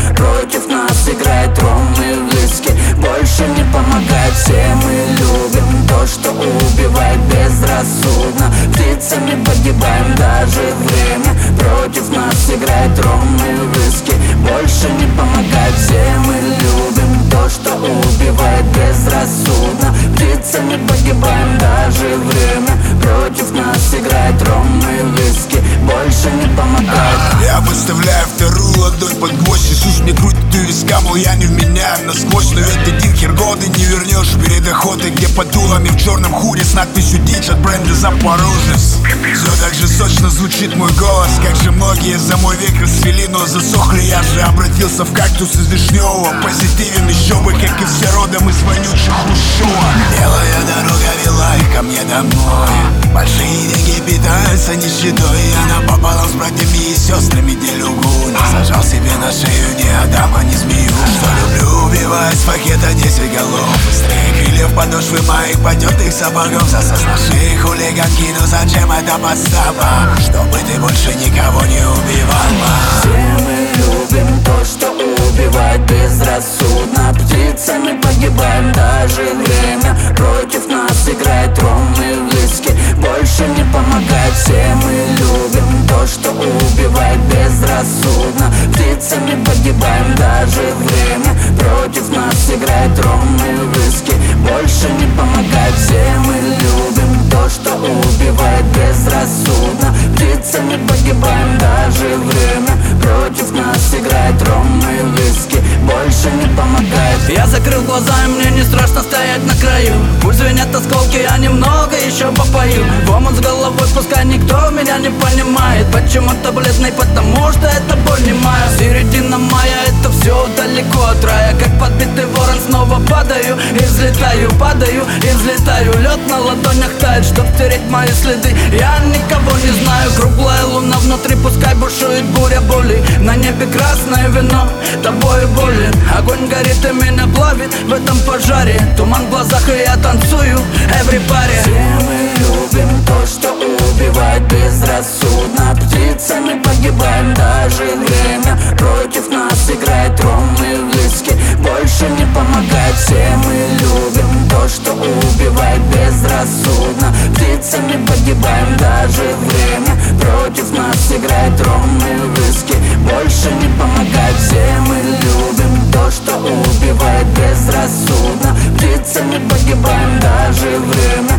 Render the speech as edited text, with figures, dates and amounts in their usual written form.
Против нас играет ром и виски. Больше не помогает, все мы любим то, что убивает безрассудно. Птицами погибаем, даже время против нас играет ром и виски. Больше не помогает, все мы любим то, что убивает безрассудно. Птицами погибаем, даже время против нас играет ром и виски. Больше не помогает. Я подставляю вторую ладонь под гвоздь. Иисус мне крутит у виска, мол, я не вменяем насквозь. Но ведь один хер годы не вернешь перед охотой, где под дулами в черном худе с надписью «Дичь» от бренда «Запорожец». Все так же сочно звучит мой голос. Как же многие за мой век расцвели, но засохли. Я же обратился в кактус из вишневого. Позитивен еще бы, как и все родом из вонючих Хрущева. Белая дорога вела их ко мне домой. Большие деньги питаются нищетой. Она пополам с братьями и сестрами делю гуль. Сажал себе на шею не Адам, а не змею. Что люблю убивать с пакета 10 голов. Быстрее крыльев подошвы моих потертых сапогов. Засос на шее хулиганки, ну зачем это подстава? Чтобы ты больше никого не убивала. Все мы любим то, что убивает безрассудно. Птицами погибаем, даже время против нас играет ром и виски. Больше не помогает, все мы любим то, что убивает безрассудно. Птицами погибаем, даже время против нас играет ром и виски. Больше не помогает, все мы любим то, что убивает безрассудно. Птицами погибаем, даже время против нас играет ром и виски. Больше не помогает. Я закрыл глаза, и мне не страшно стоять на краю. Пусть звенят осколки, я немного еще попою. В омут с головой, пускай никто меня не понимает. Почему-то бледный, потому что это боль не моя. Середина мая, это все далеко от рая. Как подбитый ворон снова падаю и взлетаю. Падаю и взлетаю. Лед на ладонях тает, чтоб стереть мои следы. Я никого не знаю. Круглая луна внутри, пускай бушует буря боли. На небе красное вино, тобою болен. Огонь горит и меня плавит в этом пожаре. Туман в глазах, и я танцую, everybody. Все мы любим то, что убивает безрассудно. Птицами погибаем, даже время против нас играет ром и виски. Больше не помогает, все мы любим то, что убивает безрассудно. Птицами погибаем, даже время против нас играет ром и виски. Больше не помогает, все мы любим то, что убивает безрассудно. Птицами погибаем, даже время